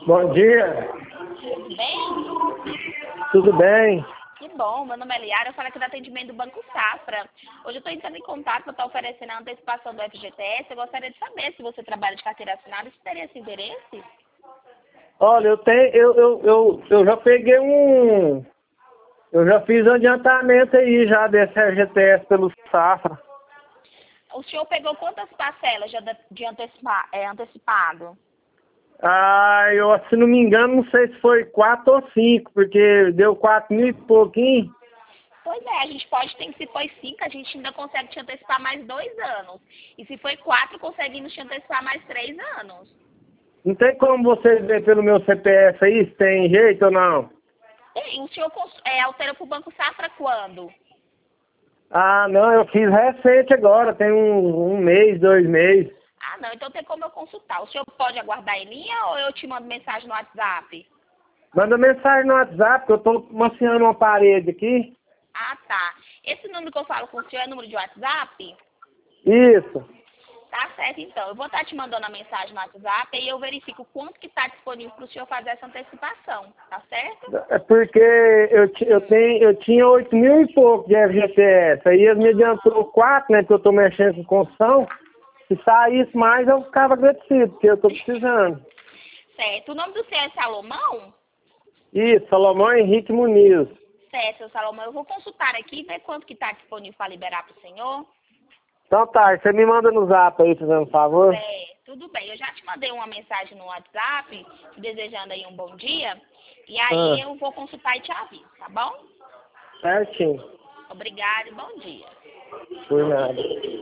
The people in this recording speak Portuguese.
Bom dia, Tudo bem? tudo bem? Que bom, meu nome é Liara, eu falo aqui do atendimento do Banco Safra. Hoje eu estou entrando em contato para estar oferecendo a antecipação do FGTS. Eu gostaria de saber se você trabalha de carteira assinada, se teria esse interesse. Olha, eu já peguei eu já fiz um adiantamento aí já desse FGTS pelo Safra. O senhor pegou quantas parcelas de antecipado? Ah, se não me engano, não sei se foi 4 ou 5, porque deu 4.000 e pouquinho. Pois é, a gente pode ter que, se foi 5, a gente ainda consegue te antecipar mais 2 anos. E se foi 4, conseguimos te antecipar mais 3 anos. Não tem como você ver pelo meu CPF aí se tem jeito ou não? E o senhor alterou para o Banco Safra quando? Ah, não, eu fiz recente agora, tem um mês, 2 meses. Ah, não, então tem como eu consultar. O senhor pode aguardar em linha ou eu te mando mensagem no WhatsApp? Manda mensagem no WhatsApp, que eu tô maciando uma parede aqui. Ah, tá. Esse número que eu falo com o senhor é número de WhatsApp? Isso. Tá certo, então. Eu vou estar te mandando a mensagem no WhatsApp e eu verifico quanto que está disponível para o senhor fazer essa antecipação. Tá certo? É porque eu tinha 8.000 e pouco de FGTS. Aí eles me adiantou 4, né? Que eu tô mexendo com construção. Se saísse mais, eu ficava agradecido, porque eu tô precisando. Certo. O nome do senhor é Salomão? Isso, Salomão Henrique Muniz. Certo, seu Salomão. Eu vou consultar aqui e ver quanto que está disponível para liberar para o senhor. Então tá, você me manda no zap aí, fazendo um favor. Tudo bem. Eu já te mandei uma mensagem no WhatsApp, te desejando aí um bom dia. E aí Ah, eu vou consultar e te aviso, tá bom? certinho. Obrigada e bom dia. Por nada.